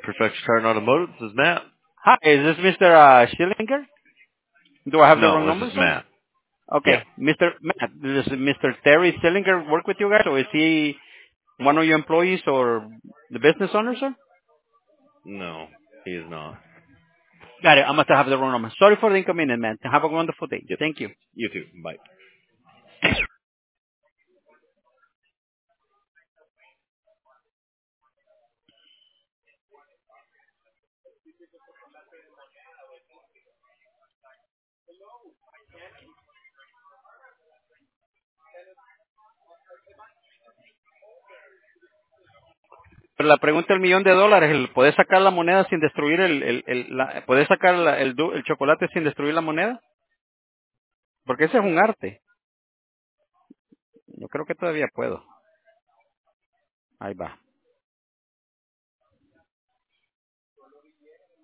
Perfection Car and Automotive. This is Matt. Hi, is this Mr. Schillinger? Do I have the wrong No, number, this is sir? Matt. Yeah. Okay, Mr. Matt, does Mr. Terry Schillinger work with you guys, or is he one of your employees or the business owner, sir? No, he is not. Got it. I must have the wrong number. Sorry for the inconvenience, man. Have a wonderful day. Yep. Thank you. You too. Bye. Pero la pregunta del millón de dólares, ¿puedes sacar la moneda sin destruir ¿puedes sacar el chocolate sin destruir la moneda? Porque ese es un arte. Yo creo que todavía puedo. Ahí va.